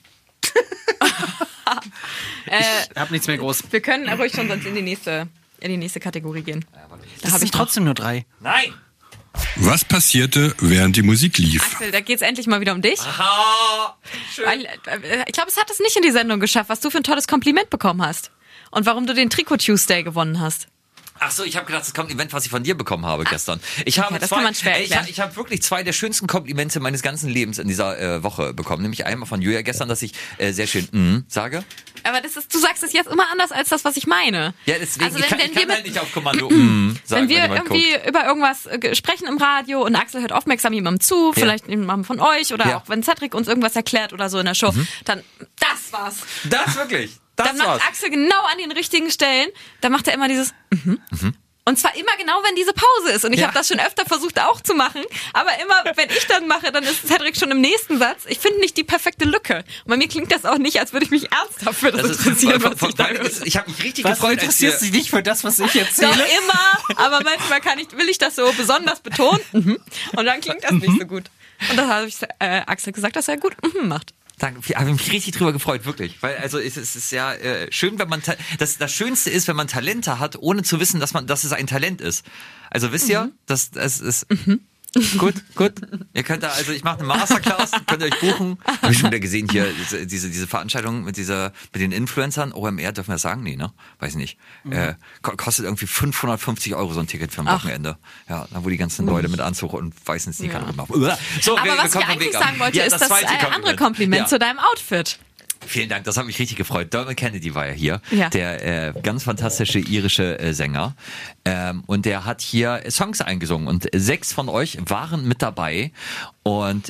Ich habe nichts mehr groß. Wir können ruhig schon sonst in die nächste Kategorie gehen. Da habe ich trotzdem nur 3. Nein! Was passierte, während die Musik lief? Axel, da geht's endlich mal wieder um dich. Aha! Schön. Ich glaube, es hat es nicht in die Sendung geschafft, was du für ein tolles Kompliment bekommen hast. Und warum du den Trikot Tuesday gewonnen hast. Ach so, ich habe gedacht, das Kompliment, was ich von dir bekommen habe gestern. Ich habe das kann man schwer erklären. Ich habe wirklich 2 der schönsten Komplimente meines ganzen Lebens in dieser Woche bekommen. Nämlich einmal von Julia gestern, dass ich sehr schön sage. Aber du sagst es jetzt immer anders als das, was ich meine. Ja, deswegen, also ich kann halt nicht auf Kommando sagen, wenn wir irgendwie über irgendwas sprechen im Radio und Axel hört aufmerksam jemandem zu, vielleicht jemandem von euch oder auch wenn Cedric uns irgendwas erklärt oder so in der Show, dann das war's. Das wirklich? Dann macht Axel genau an den richtigen Stellen, dann macht er immer dieses Und zwar immer genau, wenn diese Pause ist. Und ich habe das schon öfter versucht auch zu machen. Aber immer, wenn ich dann mache, dann ist Cedric schon im nächsten Satz. Ich finde nicht die perfekte Lücke. Und bei mir klingt das auch nicht, als würde ich mich ernsthaft für das interessieren, was ich da höre. Ich habe mich richtig gefreut. Was interessiert sich nicht für das, was ich erzähle? Doch immer, aber manchmal will ich das so besonders betonen. Und dann klingt das nicht so gut. Und da habe ich Axel gesagt, dass er gut macht. Danke, habe mich richtig drüber gefreut, wirklich. Weil also es ist ja schön, wenn man das Schönste ist, wenn man Talente hat, ohne zu wissen, dass es ein Talent ist. Also wisst ihr, das ist Gut. Ihr könnt da, also ich mache eine Masterclass, könnt ihr euch buchen. Habe ich schon wieder gesehen hier, diese Veranstaltung mit den Influencern. OMR, dürfen wir das sagen? Nee, ne? Weiß ich nicht. Kostet irgendwie 550 € so ein Ticket für ein Wochenende. Ja, da wo die ganzen Leute mit Anzug und weißen Sneaker drin machen. So, aber was ich eigentlich sagen wollte, ist das andere Kompliment zu deinem Outfit. Vielen Dank, das hat mich richtig gefreut. Dermot Kennedy war ja hier, der ganz fantastische irische Sänger. Und der hat hier Songs eingesungen und 6 von euch waren mit dabei. Und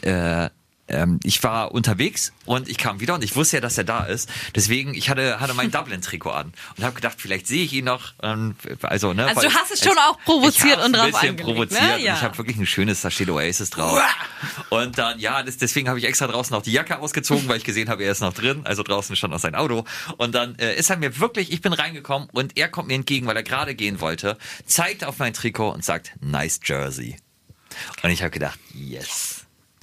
ich war unterwegs und ich kam wieder und ich wusste ja, dass er da ist. Deswegen, ich hatte mein Dublin-Trikot an und habe gedacht, vielleicht sehe ich ihn noch. Also du hast es schon auch provoziert und drauf angelegt. Ich habe ein bisschen provoziert, ne? Und ich habe wirklich ein schönes, da steht Oasis drauf. Und dann, deswegen habe ich extra draußen auch die Jacke ausgezogen, weil ich gesehen habe, er ist noch drin. Also draußen stand noch sein Auto. Und dann ist er mir wirklich, ich bin reingekommen und er kommt mir entgegen, weil er gerade gehen wollte, zeigt auf mein Trikot und sagt, nice Jersey. Und ich habe gedacht, yes.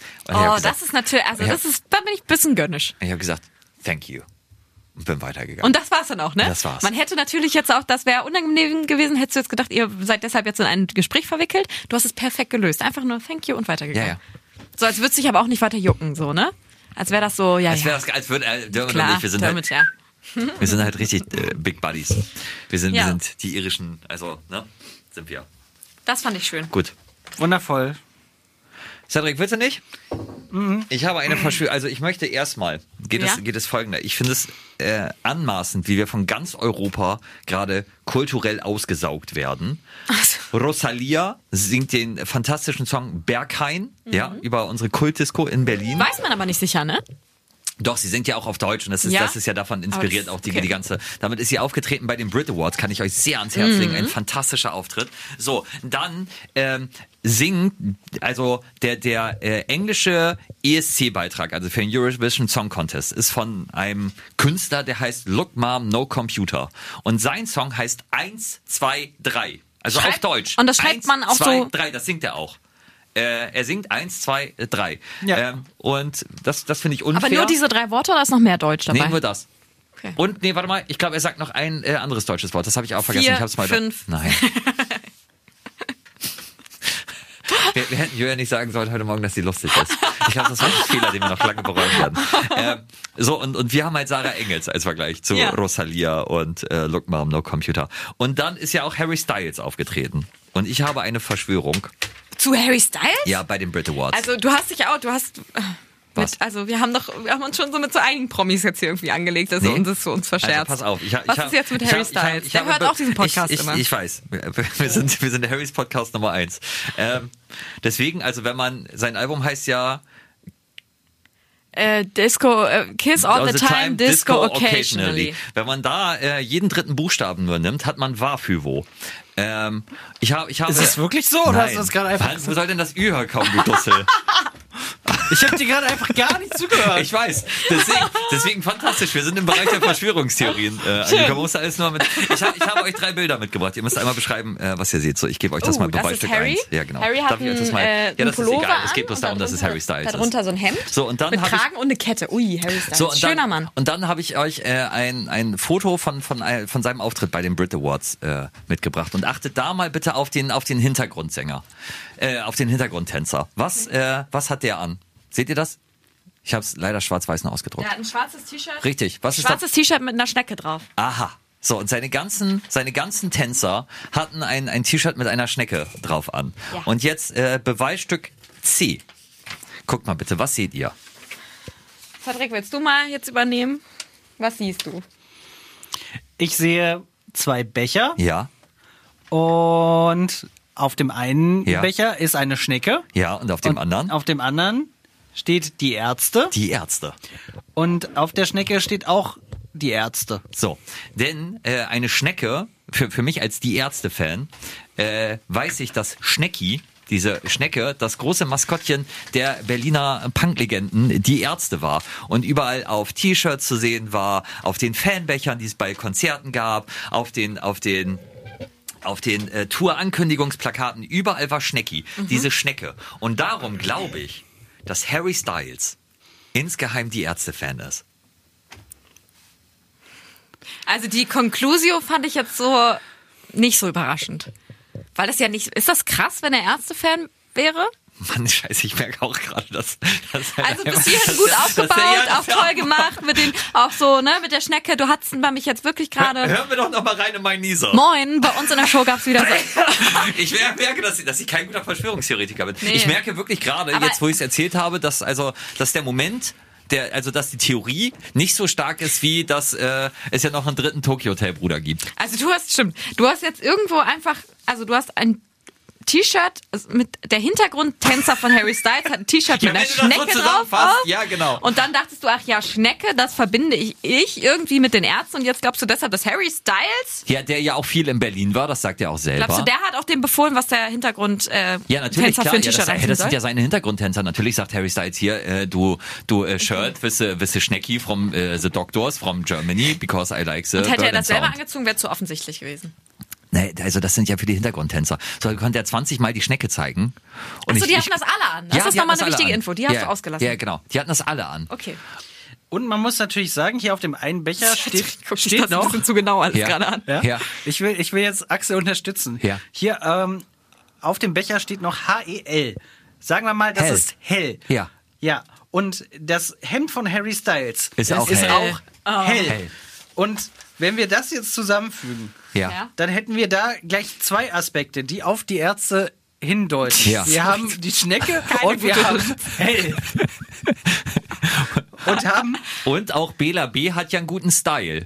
Das ist natürlich, da bin ich ein bisschen gönnisch. Ich habe gesagt, thank you. Und bin weitergegangen. Und das war's dann auch, ne? Das war's. Man hätte natürlich jetzt auch, das wäre unangenehm gewesen, hättest du jetzt gedacht, ihr seid deshalb jetzt in ein Gespräch verwickelt. Du hast es perfekt gelöst. Einfach nur thank you und weitergegangen. Ja. So, als würdest du dich aber auch nicht weiter jucken, so, ne? Als wäre das so, als würde Dermot und ich, wir sind Dermot, wir sind halt richtig Big Buddies. Wir sind die irischen, also, ne? Sind wir. Das fand ich schön. Gut. Wundervoll. Cedric, willst du nicht? Ich habe eine Verschwörung. Also ich möchte erstmal, geht es folgender. Ich finde es anmaßend, wie wir von ganz Europa gerade kulturell ausgesaugt werden. Rosalia singt den fantastischen Song Berghain, über unsere Kultdisco in Berlin. Weiß man aber nicht sicher, ne? Doch, sie singt ja auch auf Deutsch und das ist ja davon inspiriert, auch die ganze. Damit ist sie aufgetreten bei den Brit Awards, kann ich euch sehr ans Herz legen. Ein fantastischer Auftritt. So, dann singt, also der englische ESC-Beitrag, also für den Eurovision Song Contest, ist von einem Künstler, der heißt Look Mom, No Computer. Und sein Song heißt 1, 2, 3. Also auf Deutsch. Und das schreibt man auch 2, so. 3, das singt er auch. Er singt 1, 2, 3. Ja. Und das finde ich unfair. Aber nur diese 3 Worte oder ist noch mehr Deutsch dabei? Nee, nur das. Okay. Und, warte mal, ich glaube, er sagt noch ein anderes deutsches Wort. Das habe ich auch vergessen. 4, ich hab's mal 5. Nein. Wir hätten Julia nicht sagen sollen heute Morgen, dass sie lustig ist. Ich glaube, das war ein Fehler, den wir noch lange bereuen werden. Und wir haben halt Sarah Engels als Vergleich zu Rosalia und Look Mom, No Computer. Und dann ist ja auch Harry Styles aufgetreten. Und ich habe eine Verschwörung. Zu Harry Styles? Ja, bei den Brit Awards. Also wir haben uns schon so mit so einigen Promis jetzt hier irgendwie angelegt, dass uns das für uns verscherzt. Also pass auf. Was ist jetzt mit Harry Styles? Der hört auch diesen Podcast immer. Ich weiß. Wir sind der Harrys Podcast Nummer 1. Deswegen, also wenn man, sein Album heißt ja Disco, Kiss all the time, Disco occasionally. Wenn man da jeden dritten Buchstaben nur nimmt, hat man Wafüvo. Ich habe. Ist es wirklich so? Oder hast du das gerade einfach gesagt? Wo soll denn das Ü herkommen, du Dussel? Ich habe dir gerade einfach gar nicht zugehört. Ich weiß. Deswegen fantastisch. Wir sind im Bereich der Verschwörungstheorien angekommen. Ich habe euch 3 Bilder mitgebracht. Ihr müsst einmal beschreiben, was ihr seht. So, ich gebe euch das mal bei Stück 1. Ja, genau. Harry hat das ist egal. Es geht bloß darum, dass es Harry Styles ist. Darunter so ein Hemd und dann mit Kragen und eine Kette. Ui, Harry Styles. So, schöner Mann. Und dann habe ich euch ein Foto von seinem Auftritt bei den Brit Awards mitgebracht. Und achtet da mal bitte auf den Hintergrundsänger. Auf den Hintergrundtänzer. Was hat der an? Seht ihr das? Ich habe es leider schwarz-weiß noch ausgedruckt. Ja, ein schwarzes T-Shirt. Richtig. Was ist schwarzes T-Shirt mit einer Schnecke drauf. Aha. So, und seine ganzen Tänzer hatten ein T-Shirt mit einer Schnecke drauf an. Ja. Und jetzt Beweisstück C. Guckt mal bitte, was seht ihr? Patrick, willst du mal jetzt übernehmen? Was siehst du? Ich sehe 2 Becher. Ja. Und auf dem einen Becher ist eine Schnecke. Ja, und auf dem anderen? Auf dem anderen steht die Ärzte. Die Ärzte. Und auf der Schnecke steht auch die Ärzte. So, denn eine Schnecke, für mich als die Ärzte-Fan, weiß ich, dass Schnecki, diese Schnecke, das große Maskottchen der Berliner Punklegenden, die Ärzte war und überall auf T-Shirts zu sehen war, auf den Fanbechern, die es bei Konzerten gab, auf den Tour-Ankündigungsplakaten, überall war Schnecki, diese Schnecke. Und darum glaube ich, dass Harry Styles insgeheim die Ärzte-Fan ist. Also die Conclusio fand ich jetzt so nicht so überraschend. Weil das ja nicht... Ist das krass, wenn er Ärzte-Fan wäre? Mann, scheiße, ich merke auch gerade, dass also bis hierhin gut aufgebaut, auch toll gemacht, mit den, auch so, ne, mit der Schnecke. Du hattest bei mich jetzt wirklich gerade... Hören wir doch noch mal rein in meinen Nieser. Moin, bei uns in der Show gab's wieder so... Ich merke, dass ich kein guter Verschwörungstheoretiker bin. Nee. Ich merke wirklich gerade, jetzt wo ich es erzählt habe, dass der Moment... dass die Theorie nicht so stark ist, wie dass es ja noch einen dritten Tokyo Hotel Bruder gibt. Also du hast jetzt irgendwo einfach, also du hast ein T-Shirt mit der Hintergrundtänzer von Harry Styles hat ein T-Shirt mit einer Schnecke so drauf. Ja, genau. Und dann dachtest du, ach ja, Schnecke, das verbinde ich irgendwie mit den Ärzten und jetzt glaubst du deshalb, dass Harry Styles... Ja, der ja auch viel in Berlin war, das sagt er auch selber. Glaubst du, der hat auch dem befohlen, was der Hintergrund ja, natürlich, Tänzer klar, für ein T-Shirt das sind ja seine Hintergrundtänzer. Natürlich sagt Harry Styles hier, du Shirt, wisse Schnecki from the Doctors from Germany, because I like the Und hätte er das selber sound. angezogen, wäre zu offensichtlich gewesen. Nee, also das sind ja für die Hintergrundtänzer. So konnte er 20 Mal die Schnecke zeigen. Achso, die hatten das alle an. Das ist nochmal eine wichtige Info. Die hast du ausgelassen. Ja, genau. Die hatten das alle an. Okay. Und man muss natürlich sagen, hier auf dem einen Becher steht noch... ein bisschen zu genau alles gerade an. Ja. Ich will jetzt Axel unterstützen. Ja. Hier auf dem Becher steht noch HEL. Sagen wir mal, das ist hell. Ja. Ja. Und das Hemd von Harry Styles ist auch hell. Hell. Und wenn wir das jetzt zusammenfügen, dann hätten wir da gleich 2 Aspekte, die auf die Ärzte hindeuten. Ja. Wir haben die Schnecke und wir haben hell. Und auch Bela B. hat ja einen guten Style.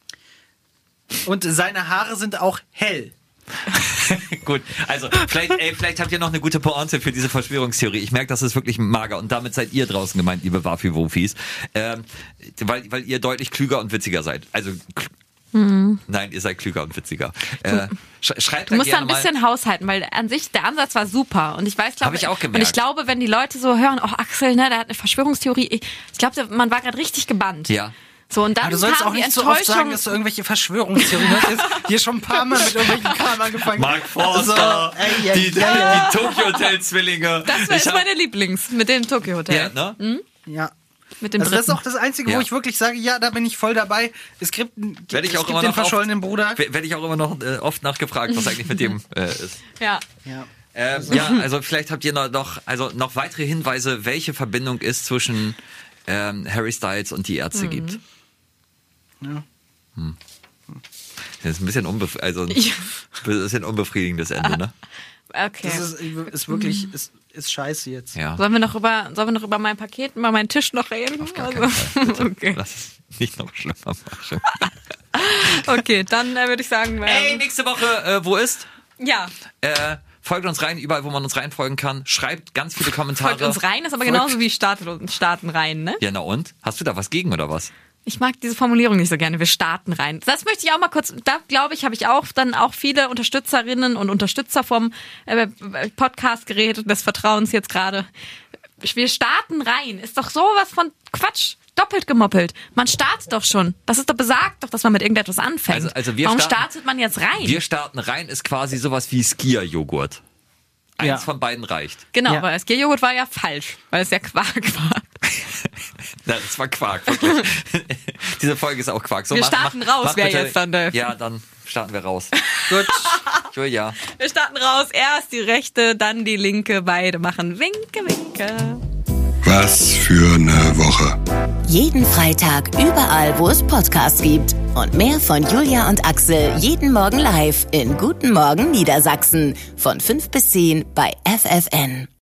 Und seine Haare sind auch hell. Gut, also vielleicht habt ihr noch eine gute Pointe für diese Verschwörungstheorie. Ich merke, das ist wirklich mager und damit seid ihr draußen gemeint, liebe Wafi-Wofis, weil ihr deutlich klüger und witziger seid. Also nein, ihr seid klüger und witziger. Schreibt du musst da ein bisschen haushalten, weil an sich der Ansatz war super und ich weiß, habe ich auch gemerkt. Und ich glaube, wenn die Leute so hören, oh Axel, ne, der hat eine Verschwörungstheorie, ich glaube, man war gerade richtig gebannt. Ja. So, und dann aber du sollst auch nicht so oft sagen, dass du irgendwelche Verschwörungstheorien hast. Hier schon ein paar Mal mit irgendwelchen Kram angefangen. Mark Forster, die Tokyo Hotel Zwillinge. Das ist meine Lieblings mit dem Tokyo Hotel. Ja, ne? Ja. Mit dem also das ist auch das Einzige, wo ich wirklich sage, ja, da bin ich voll dabei. Es gibt den verschollenen Bruder. Werde ich auch immer noch oft nachgefragt, was eigentlich mit dem ist. Ja. Also vielleicht habt ihr noch weitere Hinweise, welche Verbindung es zwischen Harry Styles und die Ärzte gibt. Ja. Das ist ein bisschen unbefriedigendes Ende, ne? Okay. Das ist wirklich ist scheiße jetzt. Ja. Sollen wir noch über mein Paket, über meinen Tisch noch reden? Auf gar keinen Fall. Okay. Lass es nicht noch schlimmer machen. Okay, dann würde ich sagen... nächste Woche, wo ist? Ja. Folgt uns rein, überall, wo man uns reinfolgen kann. Schreibt ganz viele Kommentare. Folgt uns rein, ist aber genauso wie starten rein, ne? Ja, na und? Hast du da was gegen oder was? Ich mag diese Formulierung nicht so gerne. Wir starten rein. Das möchte ich auch mal kurz, da glaube ich, habe ich auch dann auch viele Unterstützerinnen und Unterstützer vom Podcast-Gerät des Vertrauens jetzt gerade. Wir starten rein. Ist doch sowas von Quatsch. Doppelt gemoppelt. Man startet doch schon. Das ist doch besagt doch, dass man mit irgendetwas anfängt. Also warum startet man jetzt rein? Wir starten rein ist quasi sowas wie Skia-Joghurt. Eins von beiden reicht. Genau, aber Skia-Joghurt war ja falsch, weil es ja Quark war. Das war Quark, wirklich. Diese Folge ist auch Quark. So, wir starten raus, wer jetzt dann darf. Ja, dann starten wir raus. Gut. Julia. Wir starten raus. Erst die rechte, dann die linke. Beide machen Winke, Winke. Was für eine Woche. Jeden Freitag überall, wo es Podcasts gibt. Und mehr von Julia und Axel jeden Morgen live in Guten Morgen Niedersachsen von 5 bis 10 bei FFN.